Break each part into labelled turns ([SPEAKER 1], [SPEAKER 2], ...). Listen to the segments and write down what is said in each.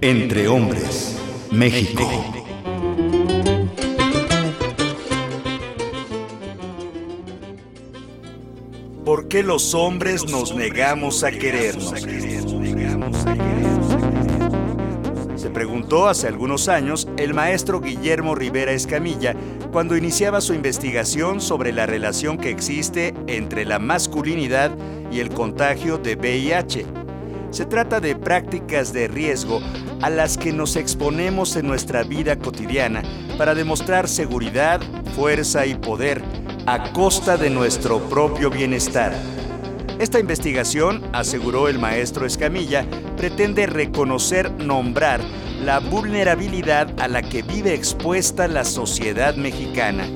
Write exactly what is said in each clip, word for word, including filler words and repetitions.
[SPEAKER 1] Entre Hombres, México. ¿Por qué los hombres nos negamos a querernos? Se preguntó hace algunos años el maestro Guillermo Rivera Escamilla cuando iniciaba su investigación sobre la relación que existe entre la masculinidad y el contagio de V I H. Se trata de prácticas de riesgo a las que nos exponemos en nuestra vida cotidiana para demostrar seguridad, fuerza y poder a costa de nuestro propio bienestar. Esta investigación, aseguró el maestro Escamilla, pretende reconocer, nombrar la vulnerabilidad a la que vive expuesta la sociedad mexicana.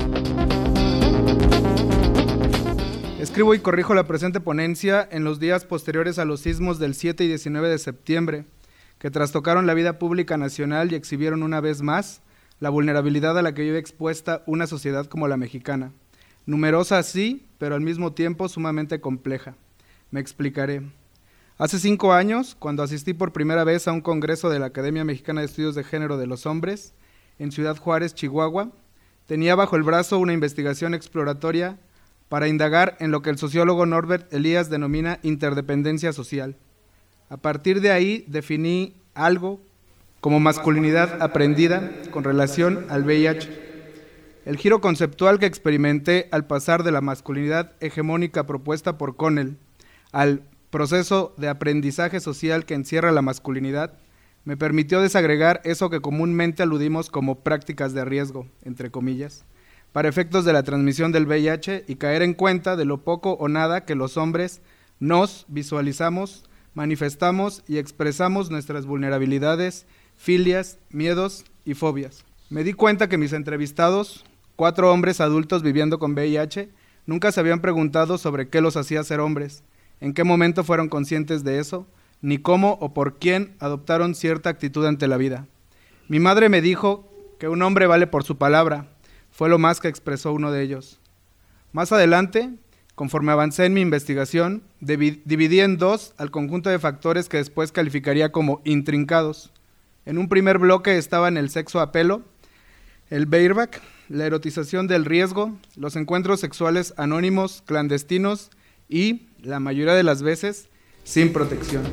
[SPEAKER 2] Escribo y corrijo la presente ponencia en los días posteriores a los sismos del siete y diecinueve de septiembre, que trastocaron la vida pública nacional y exhibieron una vez más la vulnerabilidad a la que vive expuesta una sociedad como la mexicana. Numerosa sí, pero al mismo tiempo sumamente compleja. Me explicaré. Hace cinco años, cuando asistí por primera vez a un congreso de la Academia Mexicana de Estudios de Género de los Hombres, en Ciudad Juárez, Chihuahua, tenía bajo el brazo una investigación exploratoria para indagar en lo que el sociólogo Norbert Elias denomina interdependencia social. A partir de ahí definí algo como masculinidad aprendida con relación al V I H. El giro conceptual que experimenté al pasar de la masculinidad hegemónica propuesta por Connell al proceso de aprendizaje social que encierra la masculinidad me permitió desagregar eso que comúnmente aludimos como prácticas de riesgo, entre comillas, para efectos de la transmisión del V I H y caer en cuenta de lo poco o nada que los hombres nos visualizamos, manifestamos y expresamos nuestras vulnerabilidades, filias, miedos y fobias. Me di cuenta que mis entrevistados, cuatro hombres adultos viviendo con V I H, nunca se habían preguntado sobre qué los hacía ser hombres, en qué momento fueron conscientes de eso, ni cómo o por quién adoptaron cierta actitud ante la vida. Mi madre me dijo que un hombre vale por su palabra, fue lo más que expresó uno de ellos. Más adelante, conforme avancé en mi investigación, dividí en dos al conjunto de factores que después calificaría como intrincados. En un primer bloque estaban el sexo a pelo, el bareback, la erotización del riesgo, los encuentros sexuales anónimos, clandestinos y, la mayoría de las veces, sin protección.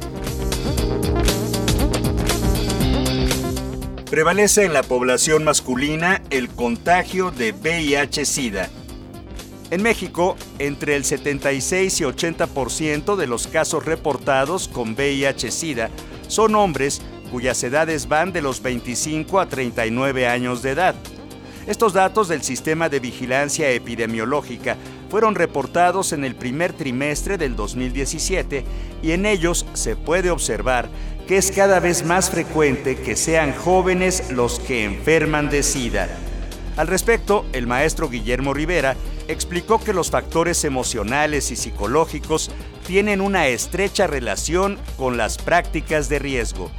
[SPEAKER 1] Prevalece en la población masculina el contagio de V I H-Sida. En México, entre el setenta y seis y ochenta por ciento de los casos reportados con V I H-Sida son hombres cuyas edades van de los veinticinco a treinta y nueve años de edad. Estos datos del Sistema de Vigilancia Epidemiológica fueron reportados en el primer trimestre del dos mil diecisiete y en ellos se puede observar que es cada vez más frecuente que sean jóvenes los que enferman de SIDA. Al respecto, el maestro Guillermo Rivera explicó que los factores emocionales y psicológicos tienen una estrecha relación con las prácticas de riesgo.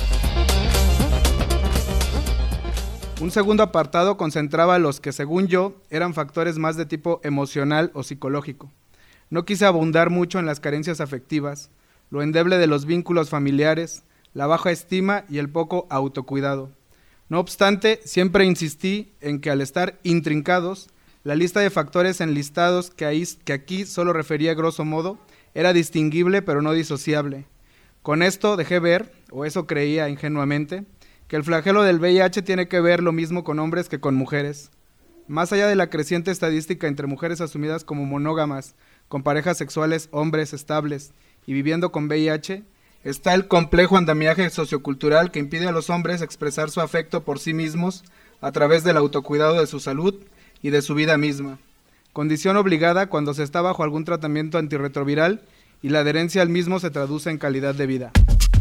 [SPEAKER 2] Un segundo apartado concentraba los que, según yo, eran factores más de tipo emocional o psicológico. No quise abundar mucho en las carencias afectivas, lo endeble de los vínculos familiares, la baja estima y el poco autocuidado. No obstante, siempre insistí en que al estar intrincados, la lista de factores enlistados que, ahí, que aquí solo refería grosso modo, era distinguible pero no disociable. Con esto dejé ver, o eso creía ingenuamente, que el flagelo del V I H tiene que ver lo mismo con hombres que con mujeres. Más allá de la creciente estadística entre mujeres asumidas como monógamas, con parejas sexuales hombres estables y viviendo con V I H, está el complejo andamiaje sociocultural que impide a los hombres expresar su afecto por sí mismos a través del autocuidado de su salud y de su vida misma, condición obligada cuando se está bajo algún tratamiento antirretroviral y la adherencia al mismo se traduce en calidad de vida.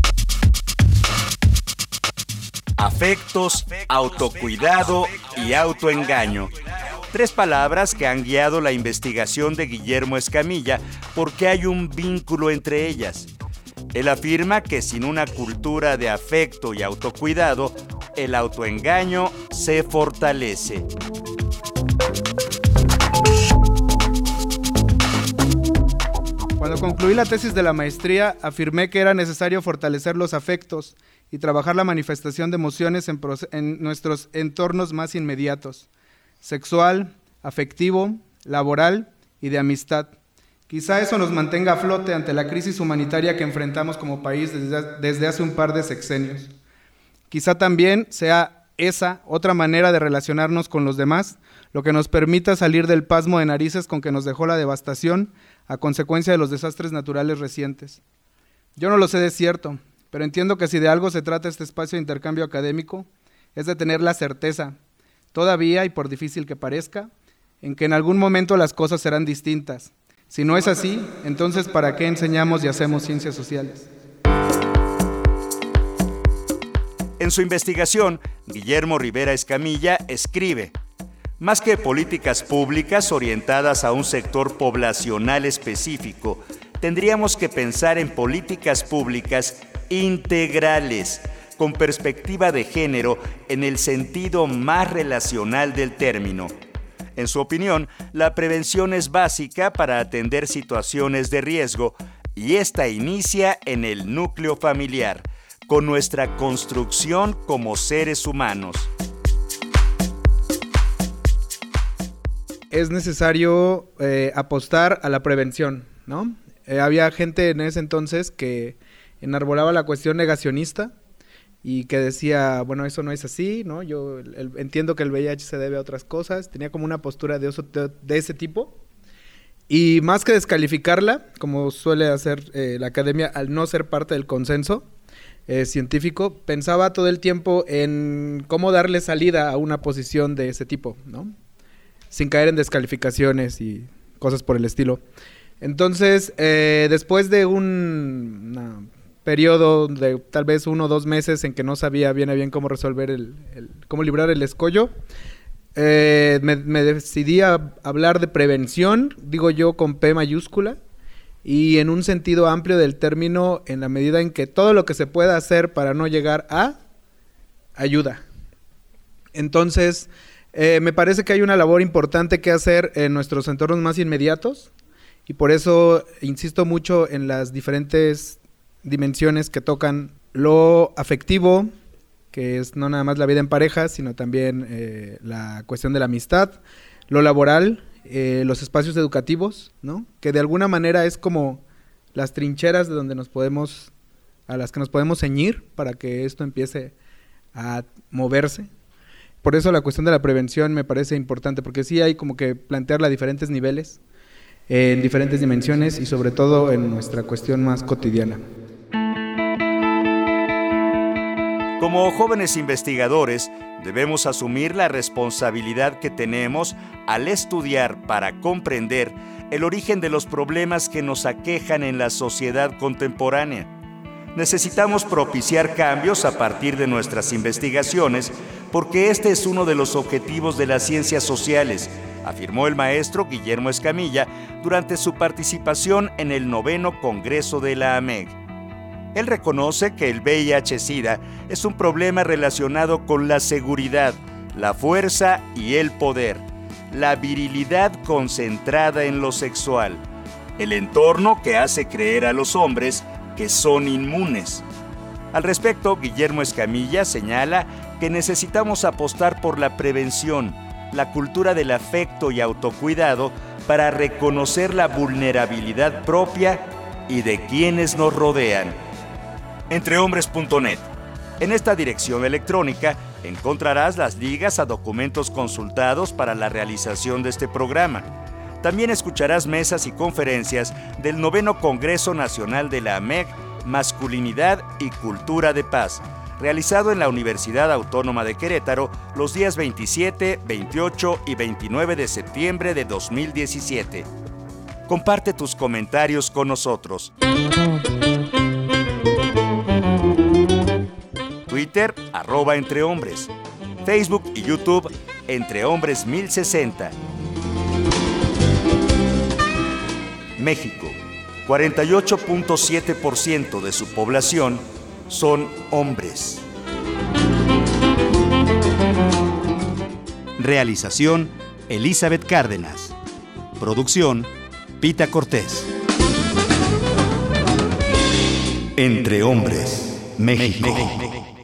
[SPEAKER 1] Afectos, autocuidado y autoengaño. Tres palabras que han guiado la investigación de Guillermo Escamilla porque hay un vínculo entre ellas. Él afirma que sin una cultura de afecto y autocuidado, el autoengaño se fortalece.
[SPEAKER 2] Cuando concluí la tesis de la maestría, afirmé que era necesario fortalecer los afectos y trabajar la manifestación de emociones en, en nuestros entornos más inmediatos, sexual, afectivo, laboral y de amistad. Quizá eso nos mantenga a flote ante la crisis humanitaria que enfrentamos como país desde, desde hace un par de sexenios. Quizá también sea esa otra manera de relacionarnos con los demás, lo que nos permita salir del pasmo de narices con que nos dejó la devastación a consecuencia de los desastres naturales recientes. Yo no lo sé de cierto, pero entiendo que si de algo se trata este espacio de intercambio académico, es de tener la certeza, todavía y por difícil que parezca, en que en algún momento las cosas serán distintas. Si no es así, entonces ¿para qué enseñamos y hacemos ciencias sociales?
[SPEAKER 1] En su investigación, Guillermo Rivera Escamilla escribe: más que políticas públicas orientadas a un sector poblacional específico, tendríamos que pensar en políticas públicas integrales, con perspectiva de género en el sentido más relacional del término. En su opinión, la prevención es básica para atender situaciones de riesgo y esta inicia en el núcleo familiar, con nuestra construcción como seres humanos.
[SPEAKER 2] Es necesario eh, apostar a la prevención, ¿no? Eh, había gente en ese entonces que enarbolaba la cuestión negacionista y que decía, bueno, eso no es así, ¿no? Yo el, el, entiendo que el V I H se debe a otras cosas. Tenía como una postura de, eso, de, de ese tipo. Y más que descalificarla, como suele hacer eh, la academia al no ser parte del consenso eh, científico, pensaba todo el tiempo en cómo darle salida a una posición de ese tipo, ¿no? Sin caer en descalificaciones y cosas por el estilo. Entonces, eh, después de un una, periodo de tal vez uno o dos meses en que no sabía bien a bien cómo resolver el, el cómo librar el escollo, eh, me, me decidí a hablar de prevención, digo yo con P mayúscula, y en un sentido amplio del término, en la medida en que todo lo que se pueda hacer para no llegar a ayuda. Entonces, eh, me parece que hay una labor importante que hacer en nuestros entornos más inmediatos, y por eso insisto mucho en las diferentes dimensiones que tocan lo afectivo, que es no nada más la vida en pareja, sino también eh, la cuestión de la amistad, lo laboral, eh, los espacios educativos, ¿no? Que de alguna manera es como las trincheras de donde nos podemos, a las que nos podemos ceñir para que esto empiece a moverse. Por eso la cuestión de la prevención me parece importante, porque sí hay como que plantearla a diferentes niveles, eh, en diferentes dimensiones y sobre todo en nuestra cuestión más cotidiana.
[SPEAKER 1] Como jóvenes investigadores, debemos asumir la responsabilidad que tenemos al estudiar para comprender el origen de los problemas que nos aquejan en la sociedad contemporánea. Necesitamos propiciar cambios a partir de nuestras investigaciones, porque este es uno de los objetivos de las ciencias sociales, afirmó el maestro Guillermo Escamilla durante su participación en el noveno Congreso de la A M E G. Él reconoce que el V I H-Sida es un problema relacionado con la seguridad, la fuerza y el poder, la virilidad concentrada en lo sexual, el entorno que hace creer a los hombres que son inmunes. Al respecto, Guillermo Escamilla señala que necesitamos apostar por la prevención, la cultura del afecto y autocuidado para reconocer la vulnerabilidad propia y de quienes nos rodean. Entrehombres punto net. En esta dirección electrónica encontrarás las ligas a documentos consultados para la realización de este programa. También escucharás mesas y conferencias del noveno Congreso Nacional de la A M E G, Masculinidad y Cultura de Paz, realizado en la Universidad Autónoma de Querétaro los días veintisiete, veintiocho y veintinueve de septiembre de dos mil diecisiete. Comparte tus comentarios con nosotros. Twitter, arroba Entre Hombres. Facebook y YouTube, Entre Hombres mil sesenta. México, cuarenta y ocho punto siete por ciento de su población son hombres. Realización, Elizabeth Cárdenas. Producción, Pita Cortés. Entre Hombres, México.